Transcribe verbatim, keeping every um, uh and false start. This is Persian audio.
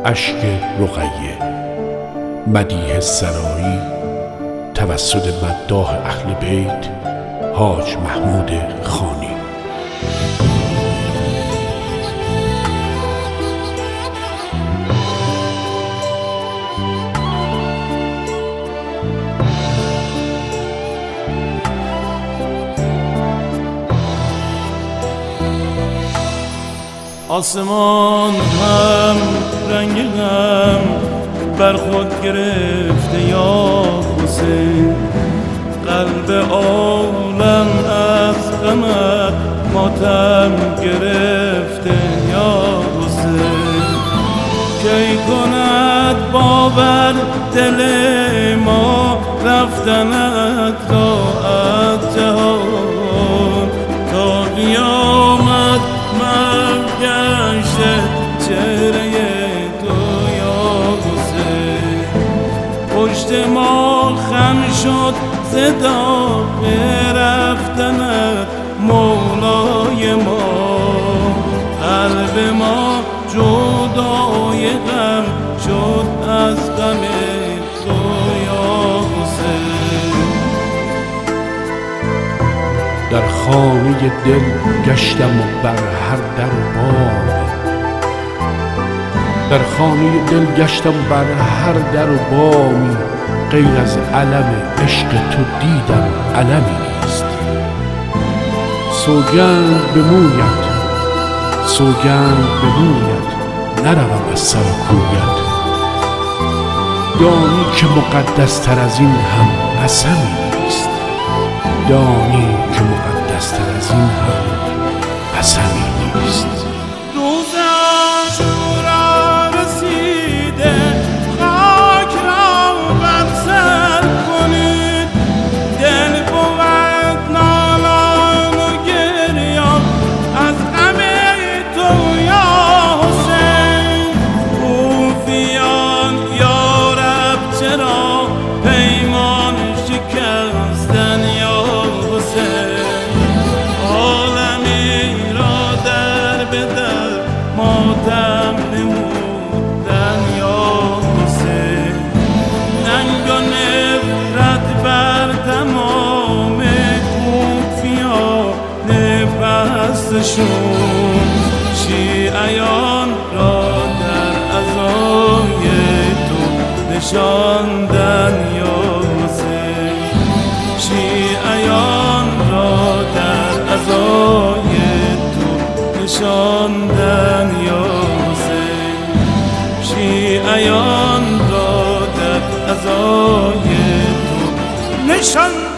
اشک رقیه، مدیح سرایی توسط مداح اهل بیت حاج محمود خانی. آسمان هم رنگ غم بر خود گرفته یا حسین، قلب عالم از غمت ماتم گرفته یا حسین. کی کند باور دل ما رفتنت را از جهان، تا قیامت گشته چهره تو یا حسین. پشت ما خم شد صدا رفتنت مولای ما، قلب ما جدای غم شد از غم تو یا حسین. در خانه دل گشتم و بر هر در و بامی، در خانه دل گشتم بر هر در و بامی، غیر از علم عشق تو دیدم علمی نیست. سوگند به مویت، سوگند به مویت، نروم از سر کویت. دانی که مقدس تر از این هم قسمی نیست، دانی که مقدس تر از این هم قسمی نیست. روز عاشورا رسیده، خاک را بر سر کنید. دل بود نالان و گریان از غم تو یا حسین. خوفیان یا رب چرا پیمان شکستن یا حسین. عالمی را در به در ماتم نمودن یا حسین. ننگ و نفرت بر تمام کوفیان پستشون، شیعیان را در عزای تو نشاندن یا حسین. شیعیان را در عزای تو نشاندن یا حسین. شیعیان را در عزای تو نشاندن